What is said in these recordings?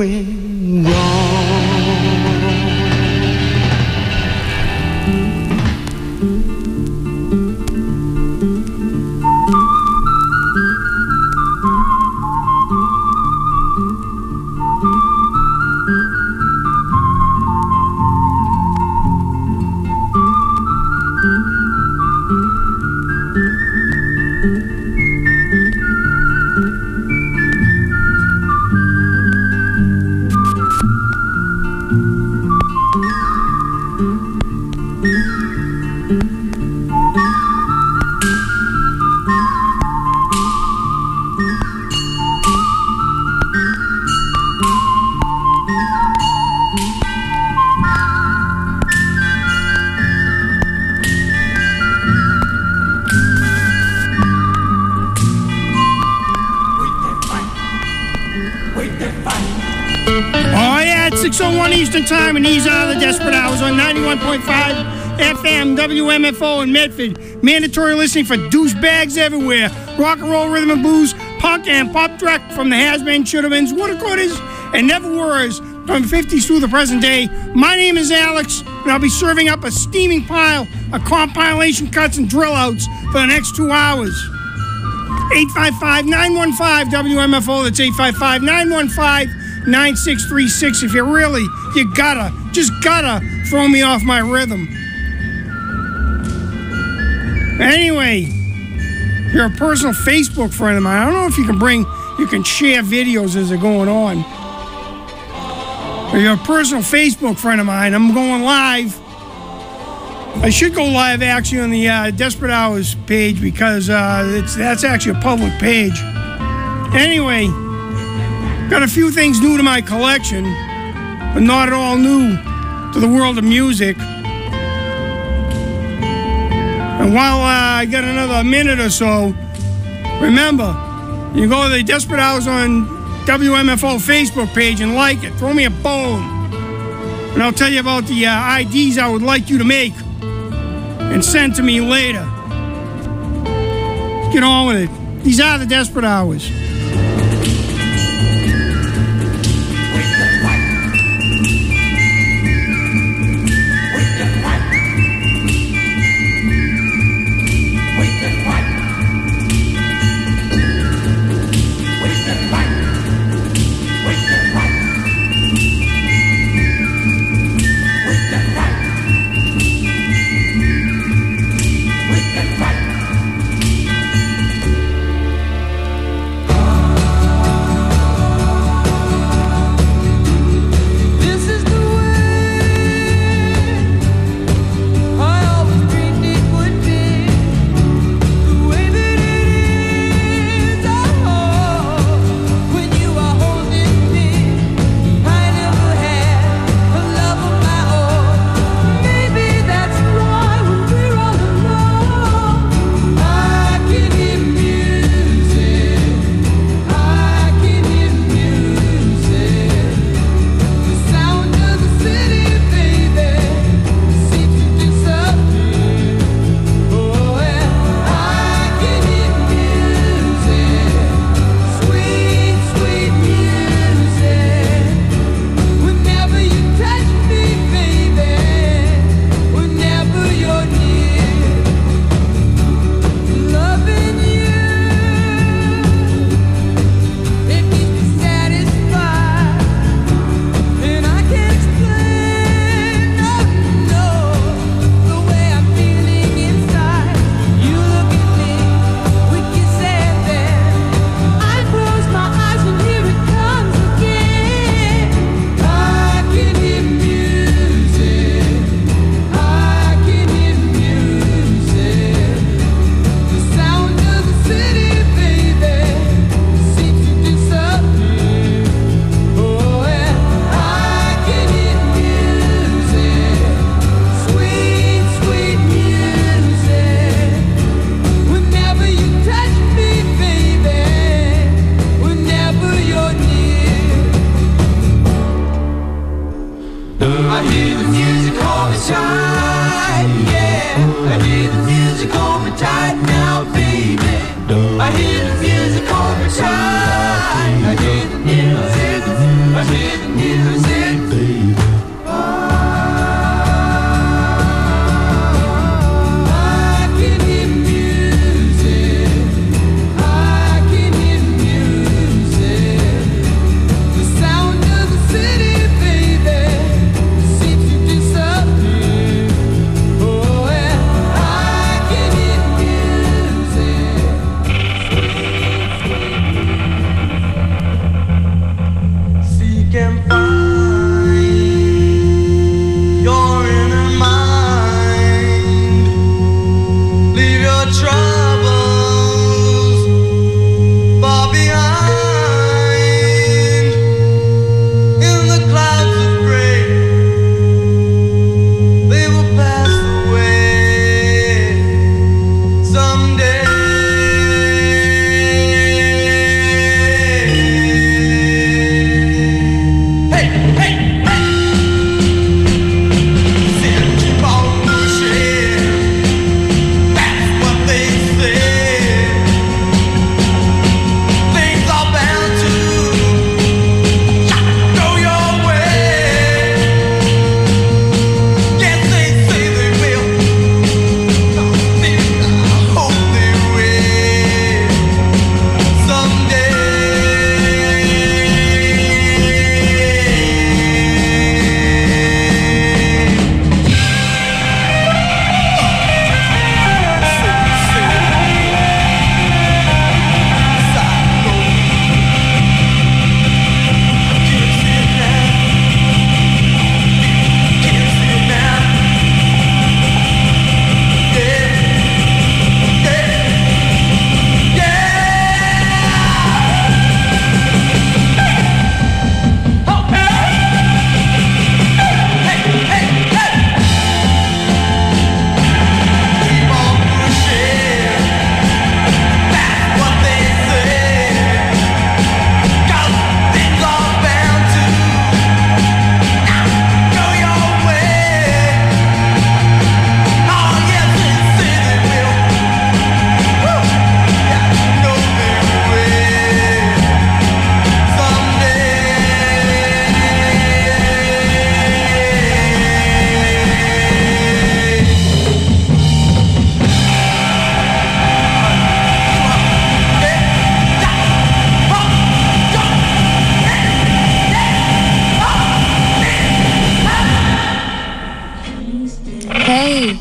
going wrong. Eastern Time, and these are the Desperate Hours on 91.5 FM WMFO in Medford. Mandatory listening for douchebags everywhere. Rock and roll, rhythm and blues, punk and pop direct from the has-been, should-have-beens, woulda-couldas, and never-were's from the 50s through the present day. My name is Alex, and I'll be serving up a steaming pile of compilation cuts and drill-outs for the next 2 hours. 855-915-WMFO. That's 855-915-9636. If you really, just gotta throw me off my rhythm. Anyway, you're a personal Facebook friend of mine. I don't know if you can share videos as they're going on. Or you're a personal Facebook friend of mine. I'm going live. I should go live actually on the Desperate Hours page because that's actually a public page. Anyway, got a few things new to my collection, but not at all new to the world of music. And while I got another minute or so, remember, you go to the Desperate Hours on WMFO Facebook page and like it. Throw me a bone. And I'll tell you about the IDs I would like you to make and send to me later. Get on with it. These are the Desperate Hours.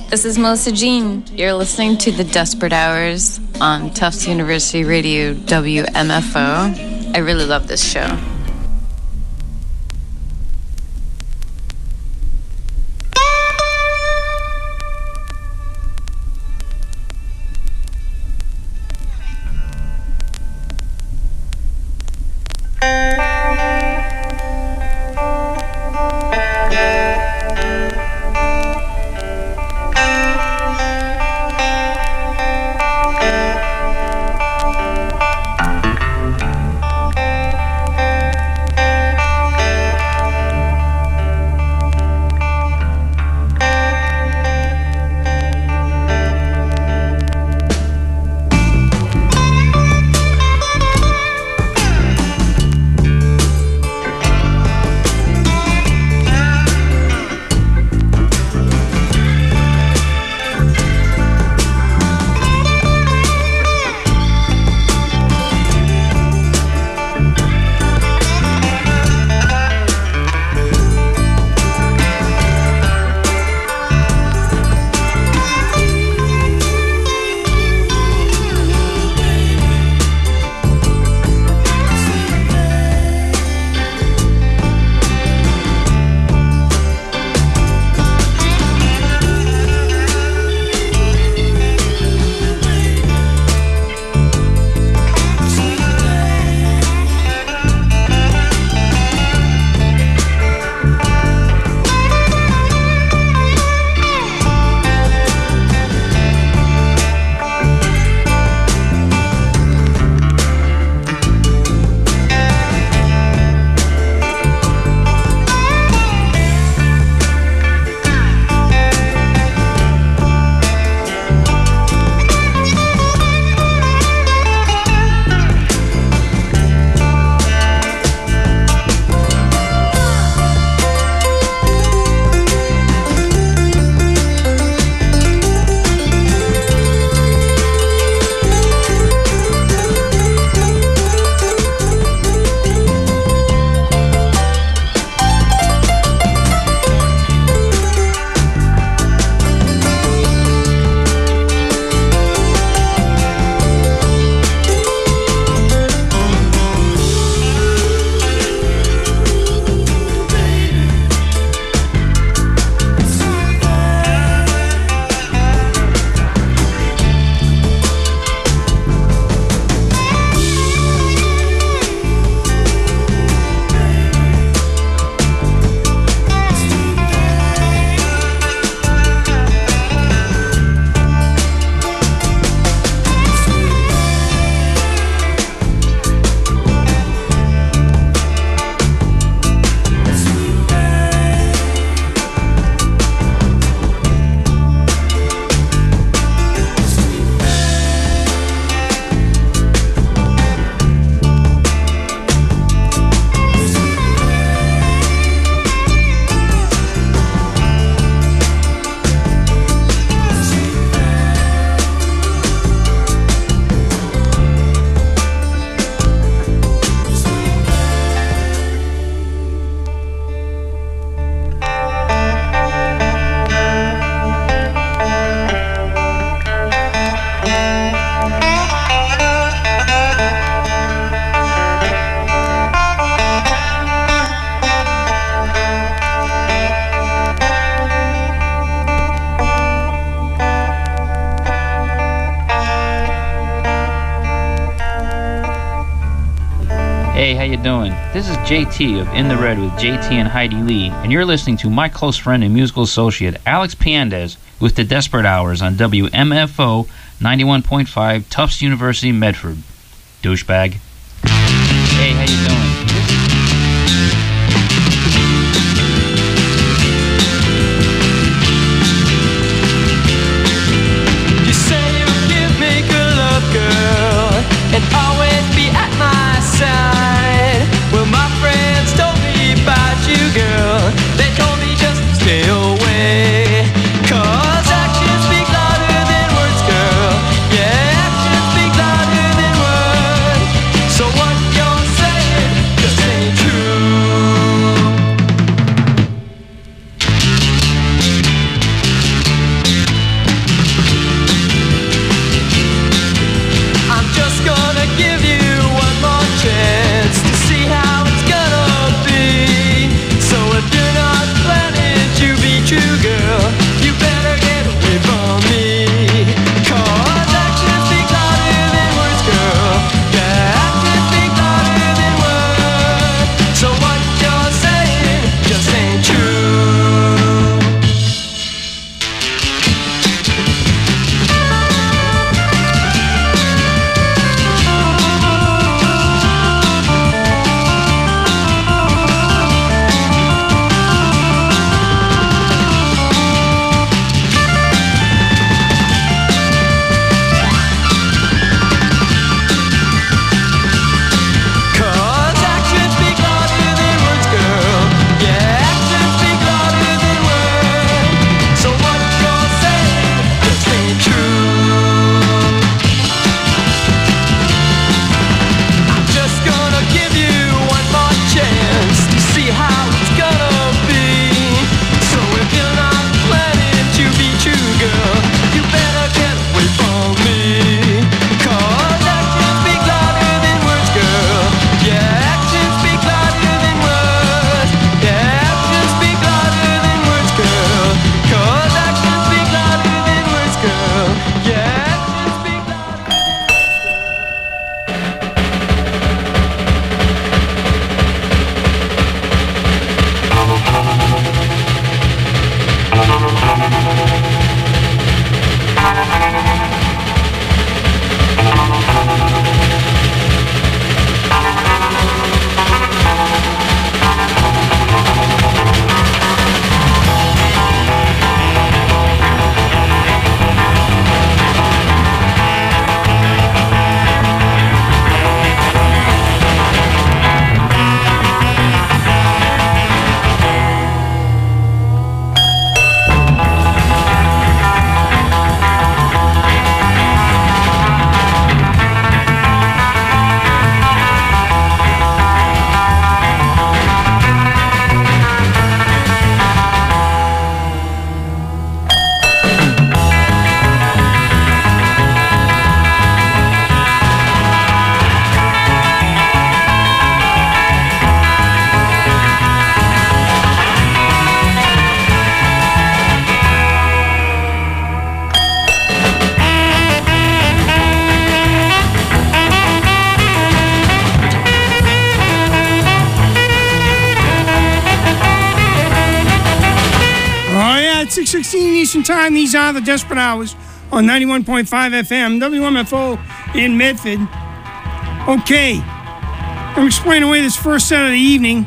This is Melissa Jean. You're listening to The Desperate Hours on Tufts University Radio WMFO. I really love this show. Hey, how you doing? This is JT of In the Red with JT and Heidi Lee, and you're listening to my close friend and musical associate, Alex Piandez, with The Desperate Hours on WMFO 91.5, Tufts University, Medford. Douchebag. Hey, how you doing? You say you'll give me good love, girl, and always be at my side. Well, my friends told me about you, girl. They told me just to stay away, 'cause actions speak louder than words, girl. Yeah, actions speak louder than words. So what you're saying just ain't true. at 6:16 Eastern Time. These are the Desperate Hours on 91.5 FM, WMFO in Medford. Okay, I'm explaining away this first set of the evening.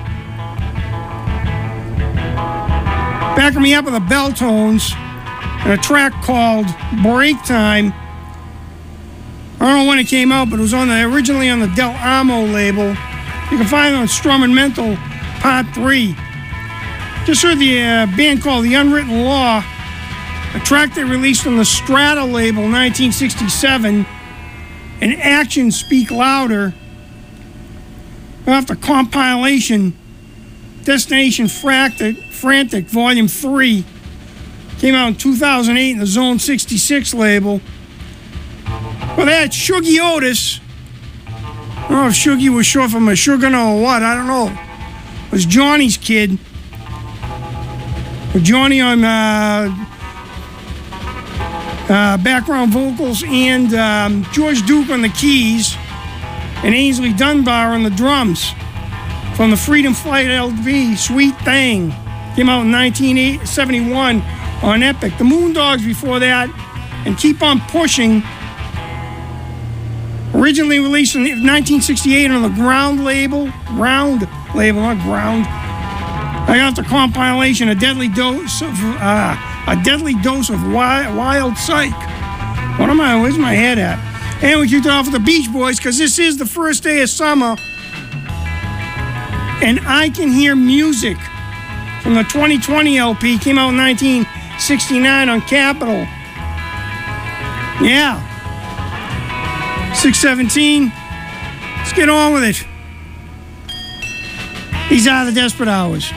Backing me up with the Bell Tones and a track called Break Time. I don't know when it came out, but it was originally on the Del Amo label. You can find it on Strum and Mental Part 3. Just heard the band called The Unwritten Law, a track they released on the Strata label in 1967, and Actions Speak Louder, off the compilation Destination Frantic Volume 3. Came out in 2008 in the Zone 66 label. Well, that's Shuggy Otis. I don't know if Shuggy was short from a Sugar or what, I don't know. It was Johnny's kid. With Johnny on background vocals and George Duke on the keys and Ainsley Dunbar on the drums from the Freedom Flight LP, Sweet Thing. Came out in 1971 on Epic. The Moondogs before that, and Keep On Pushing. Originally released in 1968 on the Ground label, not Ground. I got the compilation, A Deadly Dose of Wild Psych. Where's my head at? And we kicked it off with the Beach Boys because this is the first day of summer, and I Can Hear Music from the 2020 LP. Came out in 1969 on Capitol. Yeah. 6:17. Let's get on with it. These are the Desperate Hours.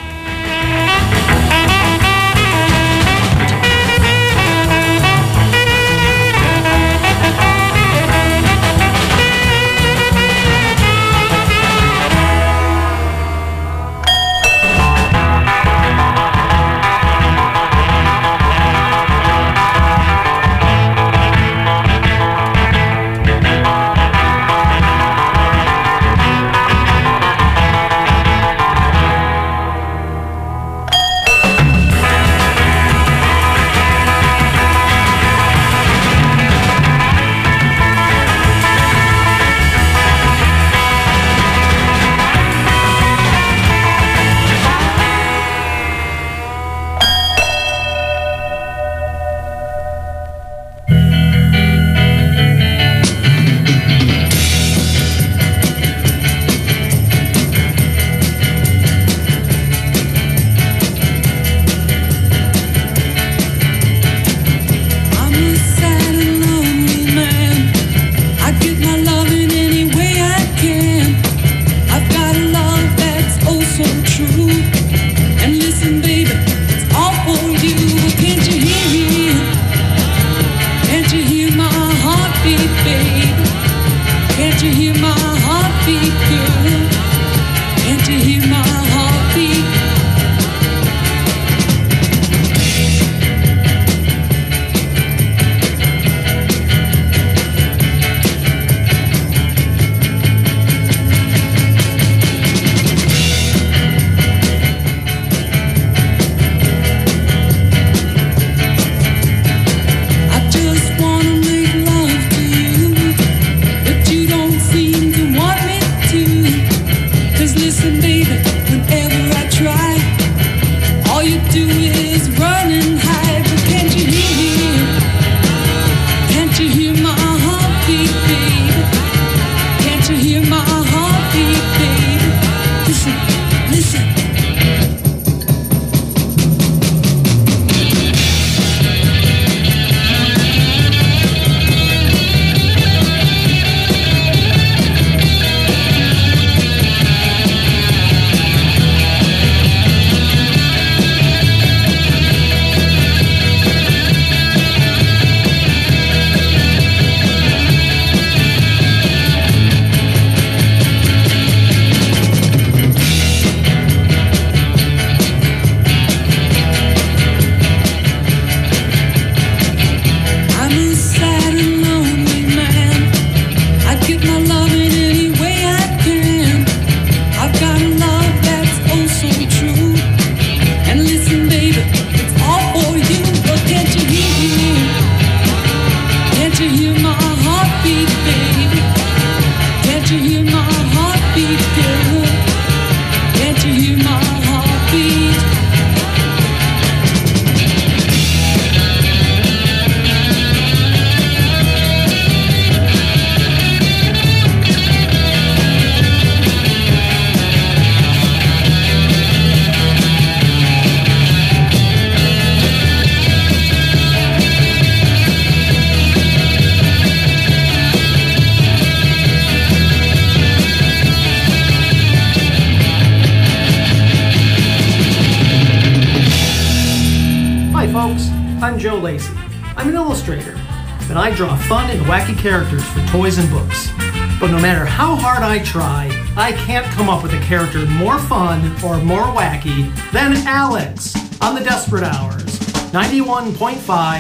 I'm Joe Lacey. I'm an illustrator, and I draw fun and wacky characters for toys and books. But no matter how hard I try, I can't come up with a character more fun or more wacky than Alex on the Desperate Hours, 91.5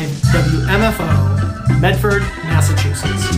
WMFO, Medford, Massachusetts.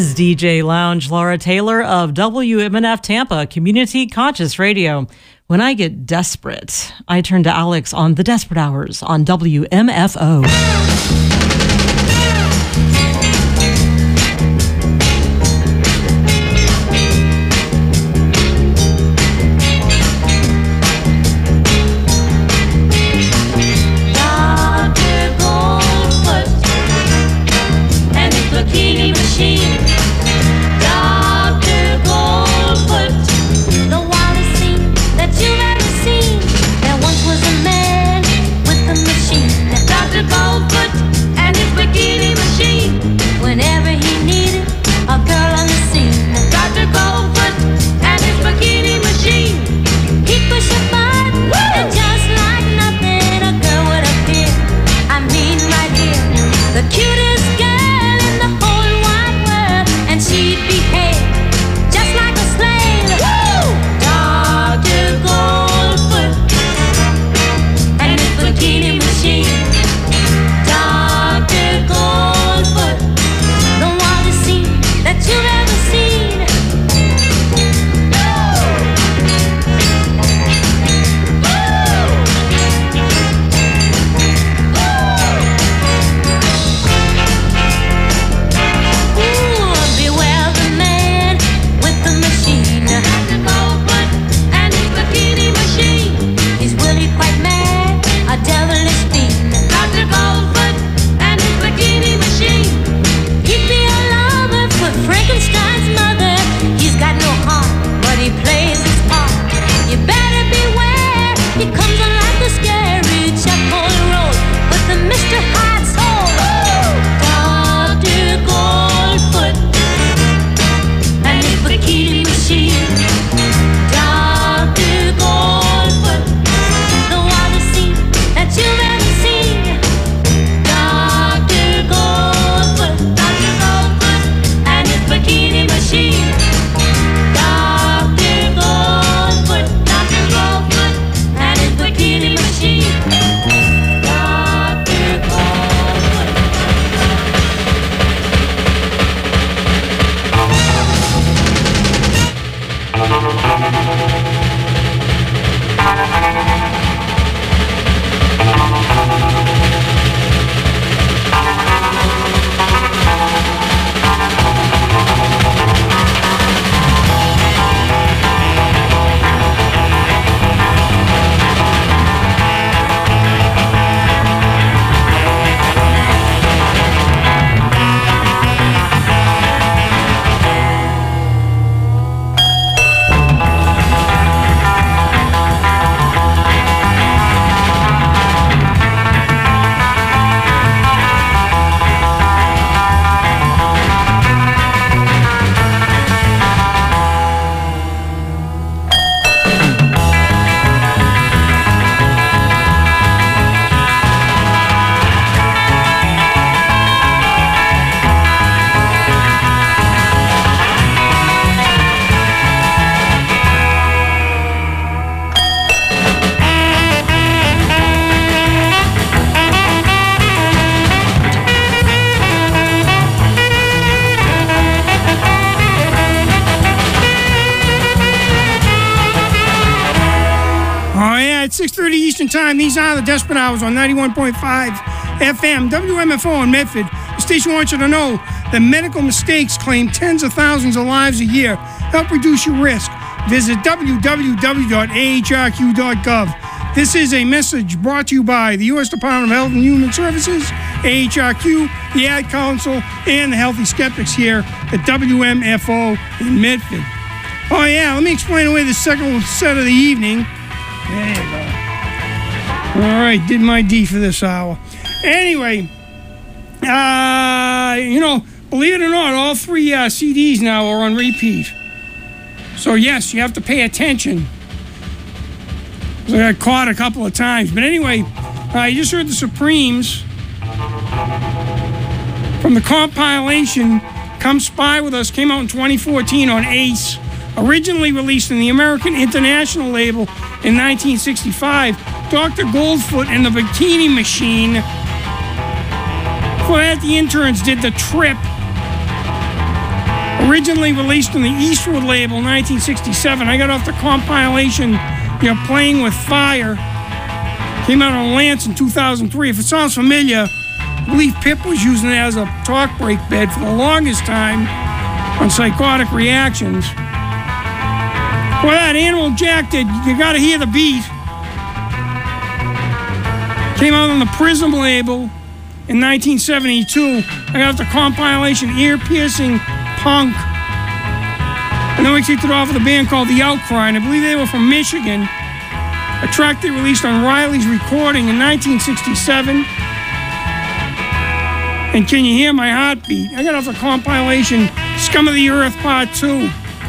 is DJ Lounge Laura Taylor of WMNF Tampa, Community Conscious Radio. When I get desperate, I turn to Alex on The Desperate Hours on WMFO. at 6:30 Eastern Time. These are the Desperate Hours on 91.5 FM, WMFO in Medford. The station wants you to know that medical mistakes claim tens of thousands of lives a year. Help reduce your risk. Visit www.ahrq.gov. This is a message brought to you by the U.S. Department of Health and Human Services, AHRQ, the Ad Council, and the Healthy Skeptics here at WMFO in Medford. Oh, yeah, let me explain away the second set of the evening. There you go. All right, did my D for this hour. Anyway, believe it or not, all three CDs now are on repeat. So, yes, you have to pay attention. I got caught a couple of times. But anyway, you just heard the Supremes from the compilation Come Spy With Us, came out in 2014 on Ace, originally released in the American International label in 1965. Dr. Goldfoot and the Bikini Machine. For that, the Interns did The Trip. Originally released on the Eastwood label in 1967. I got off the compilation, Playing with Fire. Came out on Lance in 2003. If it sounds familiar, I believe Pip was using it as a talk break bed for the longest time on Psychotic Reactions. Well, that Animal Jack did You Gotta Hear the Beat. Came out on the Prism label in 1972. I got off the compilation Ear-Piercing Punk. And then we kicked it off with a band called The Outcry, and I believe they were from Michigan. A track they released on Riley's Recording in 1967. And Can You Hear My Heartbeat? I got off the compilation Scum of the Earth Part 2.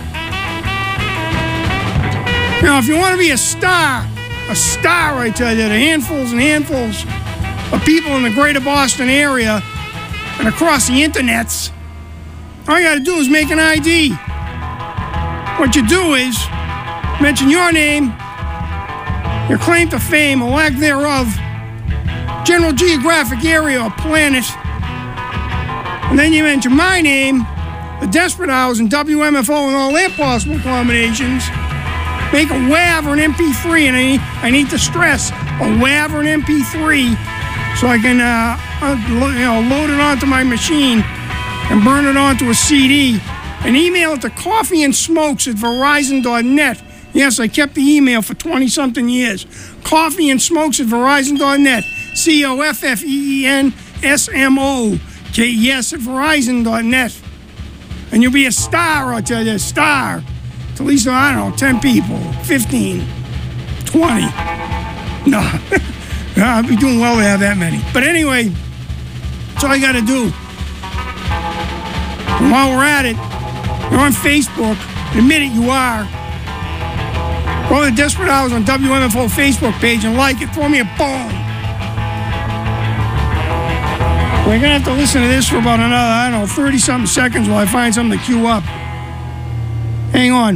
Now, if you want to be a star, I tell you, there are handfuls and handfuls of people in the greater Boston area and across the internets. All you got to do is make an ID. What you do is mention your name, your claim to fame or lack thereof, general geographic area or planet, and then you mention my name, the Desperate Hours, and WMFO and all their possible combinations. Make a WAV or an MP3, and I need to stress a WAV or an MP3 so I can load it onto my machine and burn it onto a CD and email it to coffeeandsmokes@verizon.net. Yes, I kept the email for 20-something years. Coffeeandsmokes@verizon.net. COFFEENSMOKES@verizon.net. And you'll be a star, I'll tell you, a star. To at least, 10 people, 15, 20. No, I'd be doing well to have that many. But anyway, that's all you got to do. And while we're at it, you're on Facebook. Admit it, you are. Go to the Desperate Hours on WMFO Facebook page and like it. Throw me a bone. We're going to have to listen to this for about another, 30-something seconds while I find something to queue up. Hang on.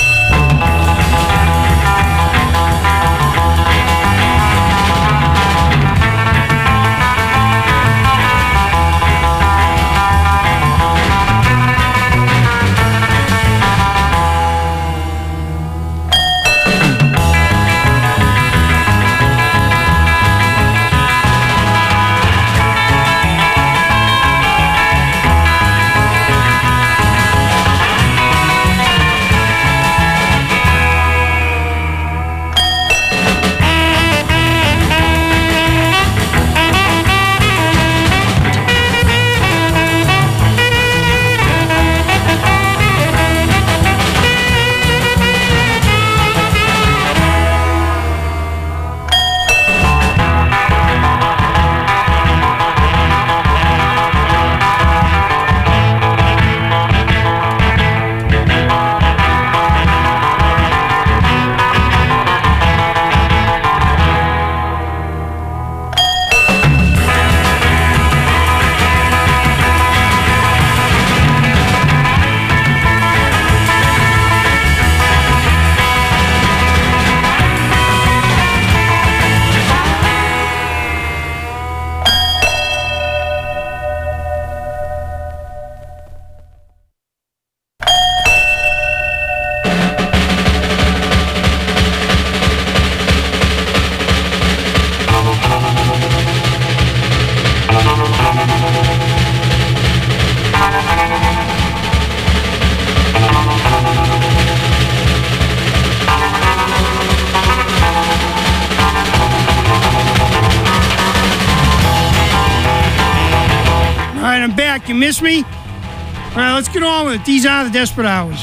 You miss me? All right, let's get on with it. These are the Desperate Hours.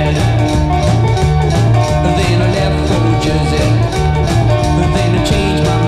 Change my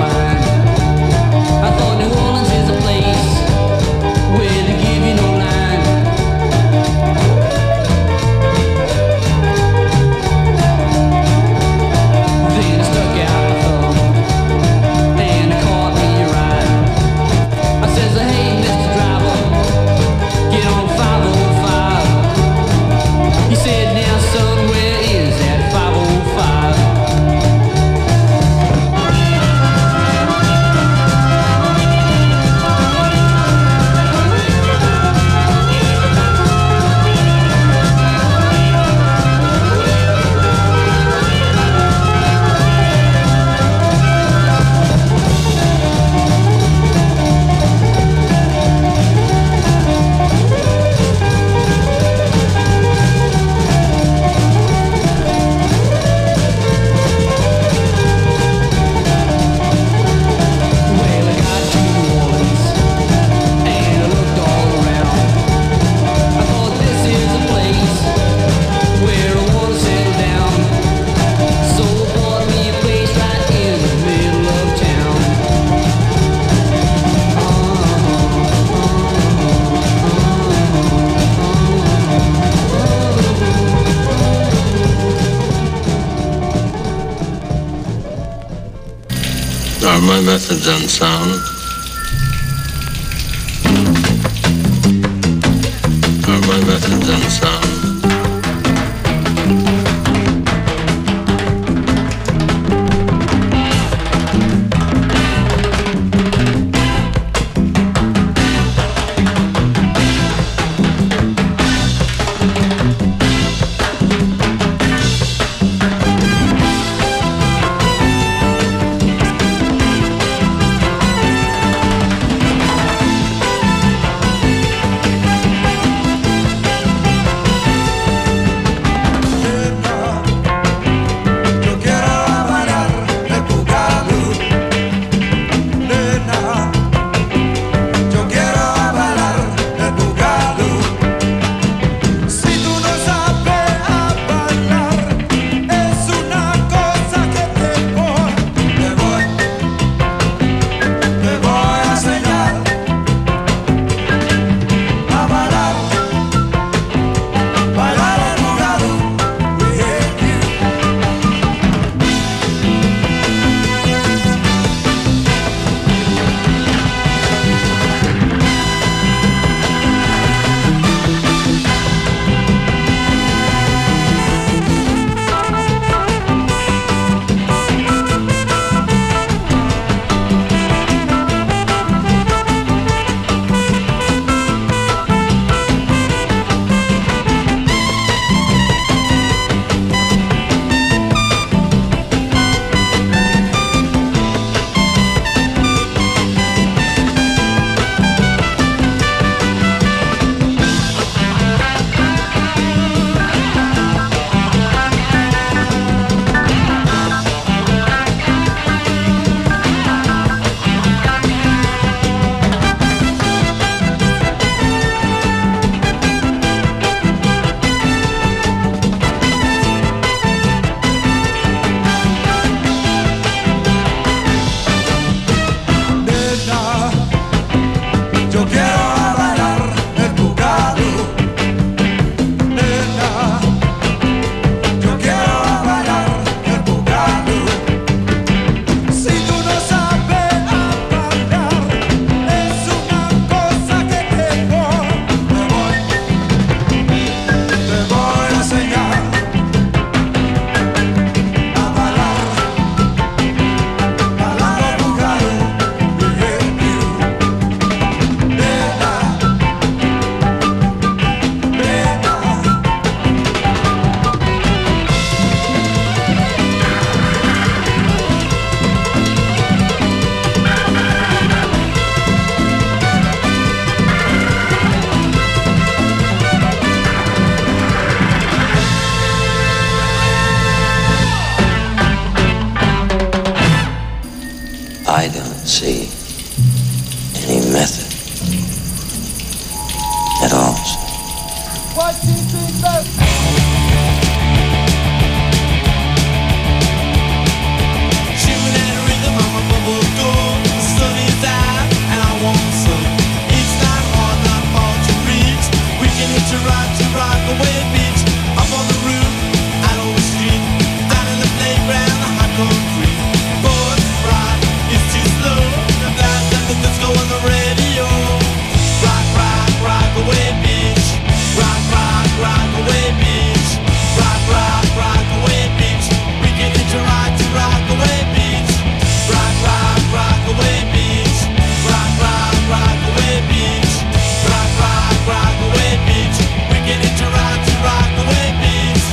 my methods unsound? Are my methods unsound? I don't see any method at all. What do you think that? Shooting at a rhythm on my bubble door. The sun is out and I want some. It's not hard, not far to reach. We can hit a ride to Rockaway Beach. Up on the roof, out on the street. Down in the playground, the hot concrete. Boys ride, it's too slow. The blast and the disco on the radio. Rock, rock, Rockaway Beach. Rock, rock, Rockaway Beach. Rock, rock, Rockaway Beach. We can hitch a ride to Rockaway Beach. Rock, rock, Rockaway Beach. Rock, rock, Rockaway Beach. Rock, rock, Rockaway Beach. We can hitch a ride to Rockaway Beach.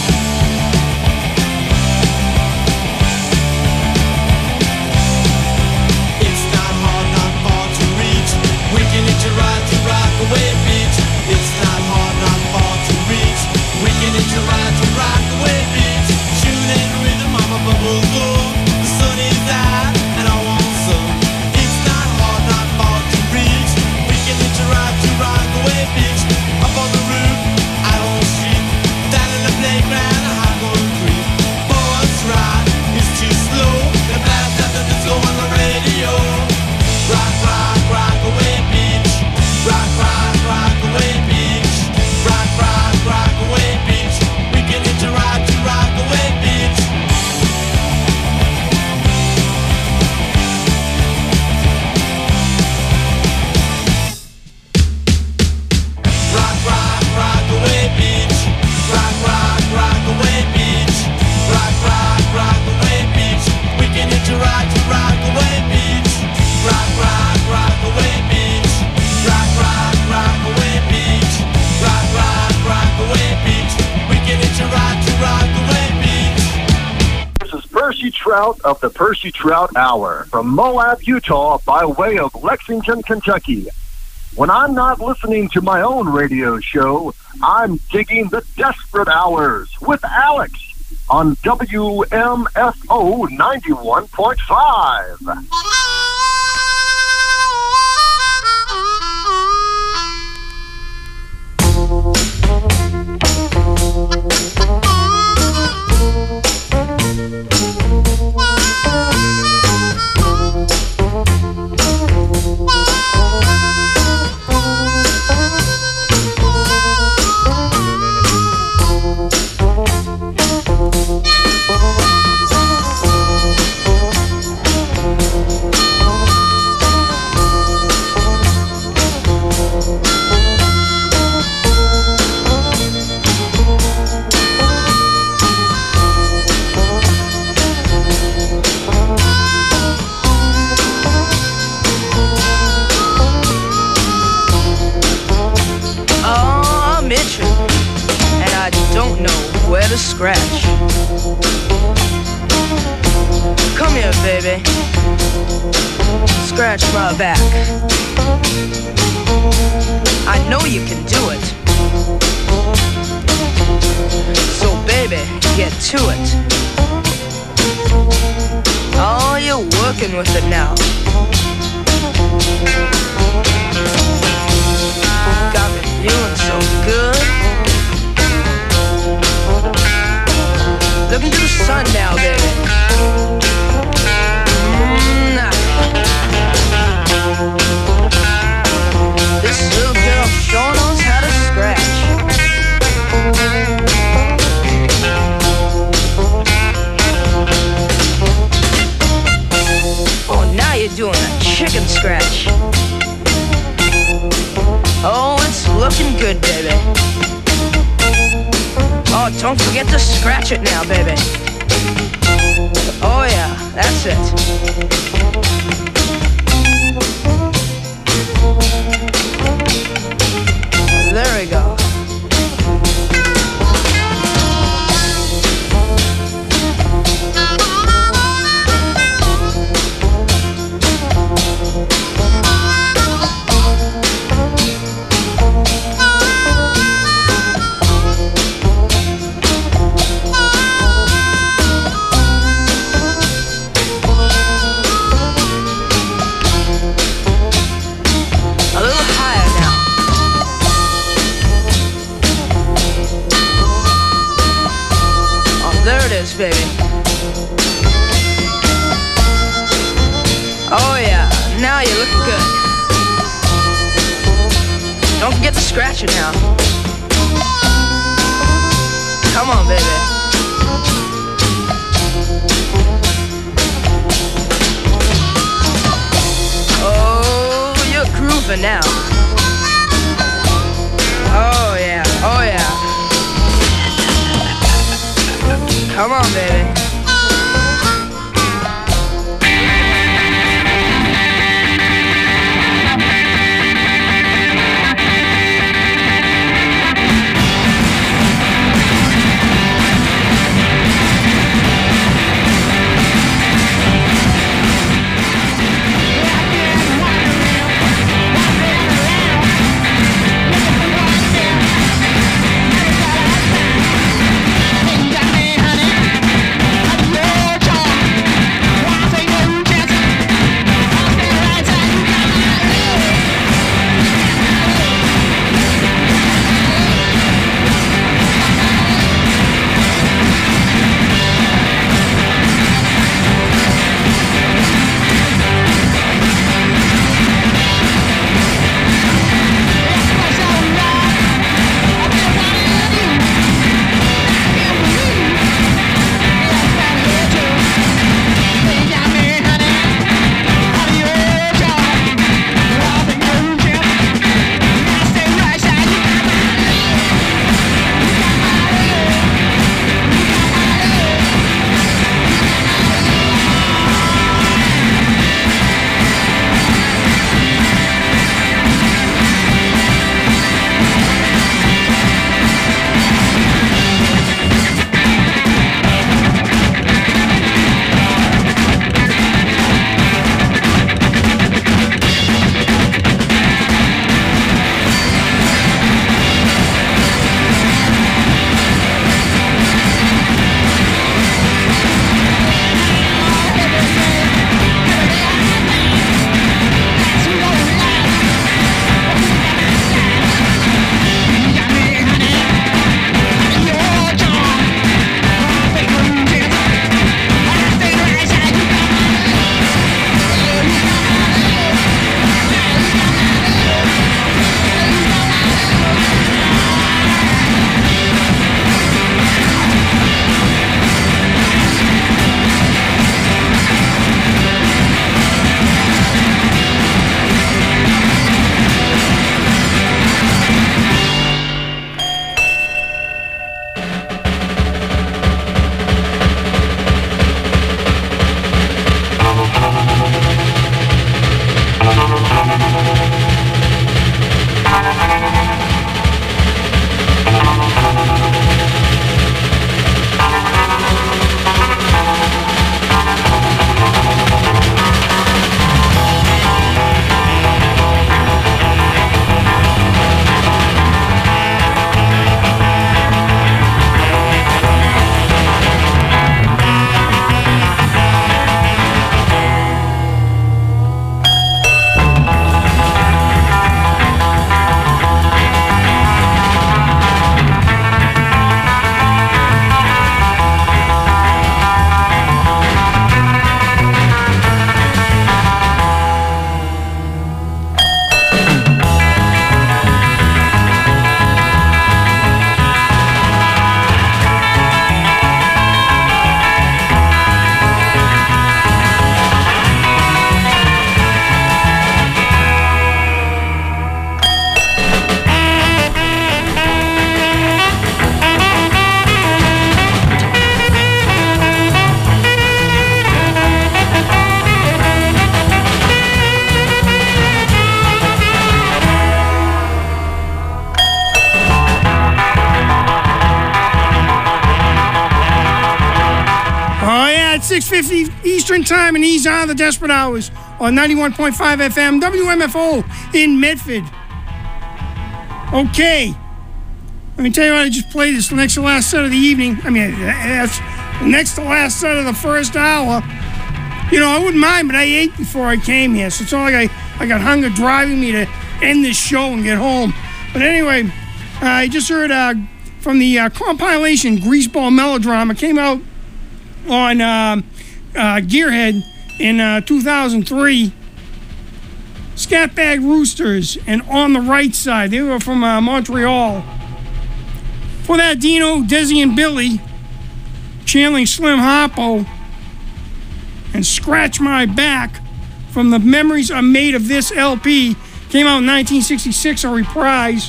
It's not hard, not far to reach. We can hitch a ride to Rockaway Beach. It's not hard, not far to reach. We can hitch a ride to Rockaway Beach. Shooting rhythm on my bubble door. The sun is out and I want some. It's not hard, not far to reach. We can hitch a ride to Rockaway Beach. Up on the roof, out on the street. Down in the playground, a high concrete. Boys ride, it's too slow. The blast after disco on the radio. Rock, rock, Rockaway Beach. Rock, rock, Rockaway Beach. Rock, rock, Rockaway Beach. We can hitch a ride to Rockaway Beach. Trout of the Percy Trout Hour from Moab, Utah, by way of Lexington, Kentucky. When I'm not listening to my own radio show, I'm digging the Desperate Hours with Alex on WMFO 91.5. To scratch. Come here, baby. Scratch my back. I know you can do it. So, baby, get to it. Oh, you're working with it now. Got me feeling so good. Look into the sun now, baby. This little girl sure knows how to scratch. Oh, now you're doing a chicken scratch. Oh, it's looking good, baby. Oh, don't forget to scratch it now, baby. Oh, yeah, that's it. There we go. Baby. Oh yeah, now you're looking good. Don't forget to scratch it now. Come on, baby. Oh, you're grooving now. Oh yeah, oh yeah. Come on, baby. at 6:50 Eastern Time, and these are the Desperate Hours on 91.5 FM, WMFO in Medford. Okay. Let me tell you what, I just played this next to last set of the evening. I mean, that's the next to last set of the first hour. You know, I wouldn't mind, but I ate before I came here, so it's not like I got hunger driving me to end this show and get home. But anyway, I just heard from the compilation Greaseball Melodrama. Came out on Gearhead in 2003. Scatbag Roosters and On the Right Side. They were from Montreal. For that, Dino, Desi, and Billy channeling Slim Harpo and Scratch My Back from the Memories Are Made of This LP. Came out in 1966, a reprise.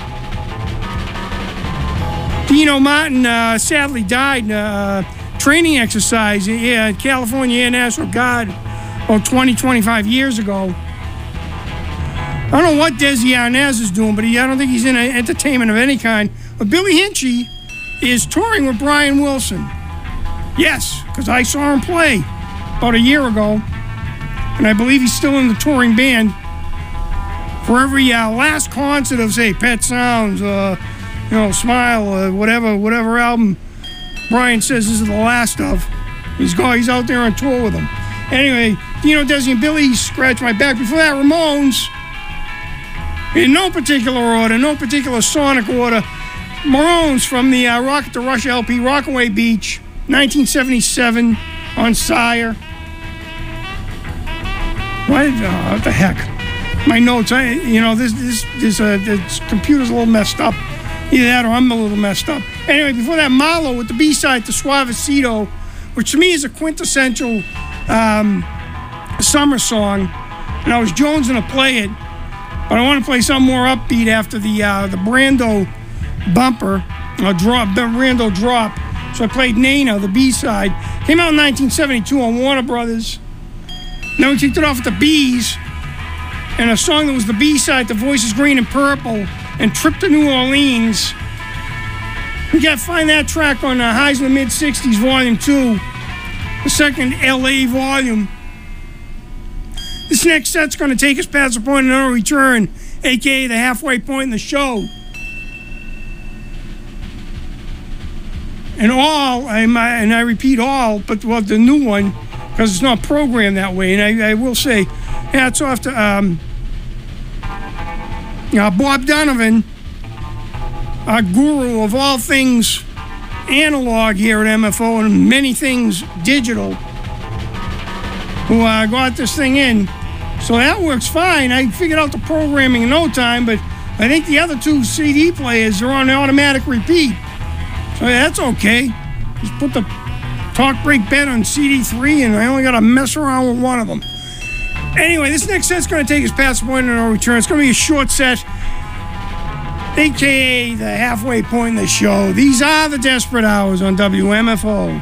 Dino Martin sadly died training exercise in California Air National Guard about 25 years ago. I don't know what Desi Arnaz is doing, but I don't think he's in entertainment of any kind. But Billy Hinchy is touring with Brian Wilson. Yes, because I saw him play about a year ago, and I believe he's still in the touring band. For every last concert of, say, Pet Sounds, Smile, whatever album Brian says this is the last of, he's out there on tour with them. Anyway, Dino, Desi, and Billy Scratch My Back. Before that, Ramones, in no particular order, no particular sonic order, Maroons from the Rocket to Rush LP, Rockaway Beach, 1977 on Sire. What the heck? My notes, this computer's a little messed up. Either that or I'm a little messed up. Anyway, before that, Marlowe with the B-side to Suavecito, which to me is a quintessential summer song. And I was jonesing to play it, but I want to play something more upbeat after the Brando bumper, Brando drop. So I played Nana, the B-side. Came out in 1972 on Warner Brothers. Then we kicked it off with the Bees, and a song that was the B-side to Voices Green and Purple and Trip to New Orleans. You got to find that track on Highs in the Mid-60s, Volume 2, the second LA volume. This next set's going to take us past the point of no return, a.k.a. the halfway point in the show. And I repeat all, but the new one, because it's not programmed that way. And I will say, hats off to Bob Donovan, our guru of all things analog here at MFO and many things digital, who got this thing in. So that works fine. I figured out the programming in no time, but I think the other two CD players are on automatic repeat. So that's okay. Just put the Talk Break Bet on CD3, and I only got to mess around with one of them. Anyway, this next set's going to take us past the point of no return. It's going to be a short set, a.k.a. the halfway point in the show. These are the Desperate Hours on WMFO.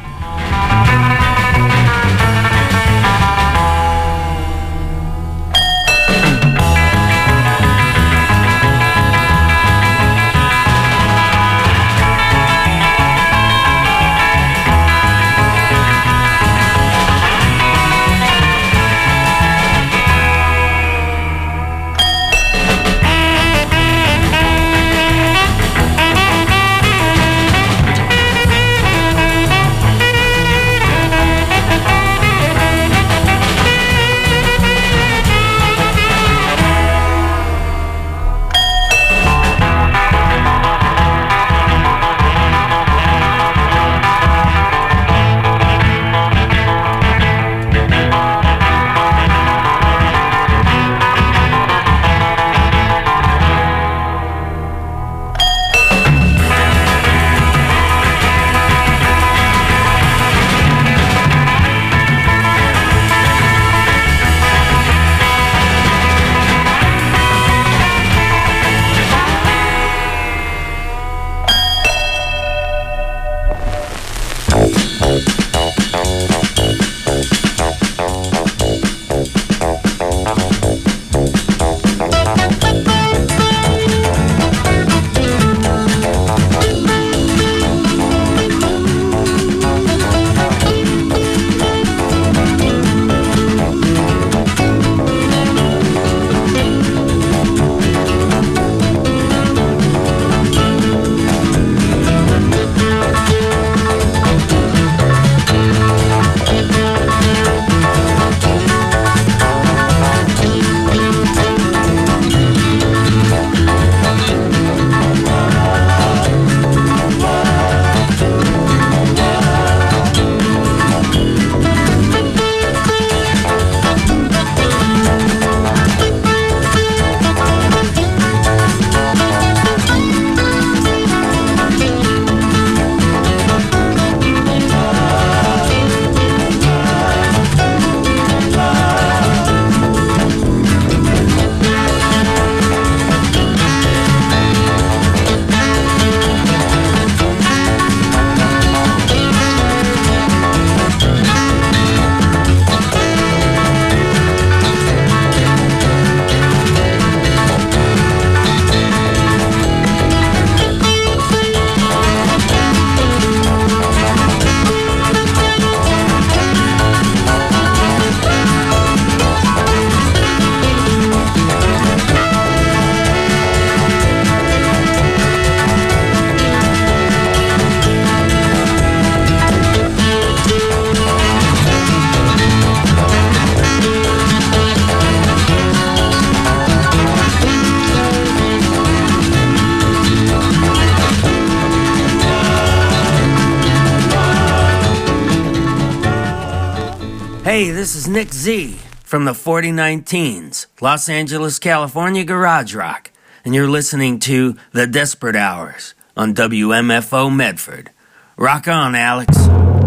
Hey, this is Nick Z from the 4019s, Los Angeles, California Garage Rock, and you're listening to The Desperate Hours on WMFO Medford. Rock on, Alex.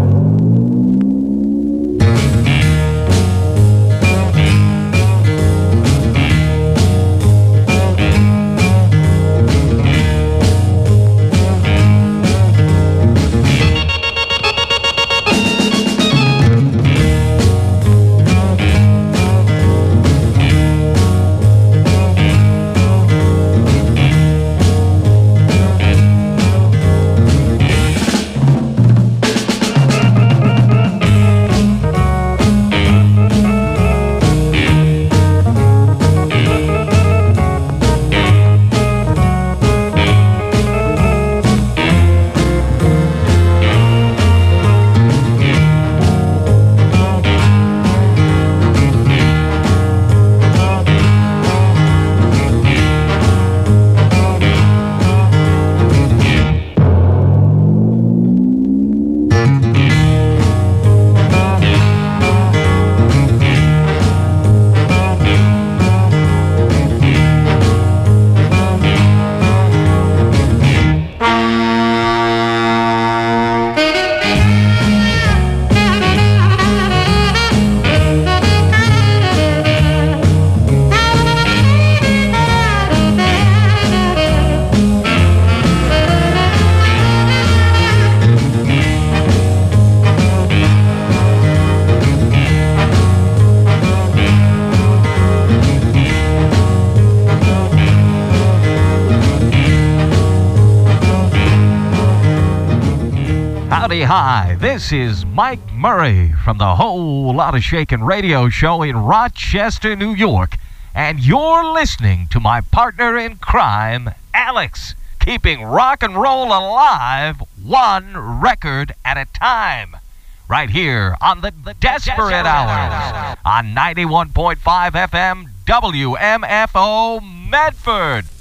Hi, this is Mike Murray from the Whole Lotta Shakin' radio show in Rochester, New York, and you're listening to my partner in crime, Alex, keeping rock and roll alive one record at a time, right here on the Desperate Hours on 91.5 FM WMFO Medford.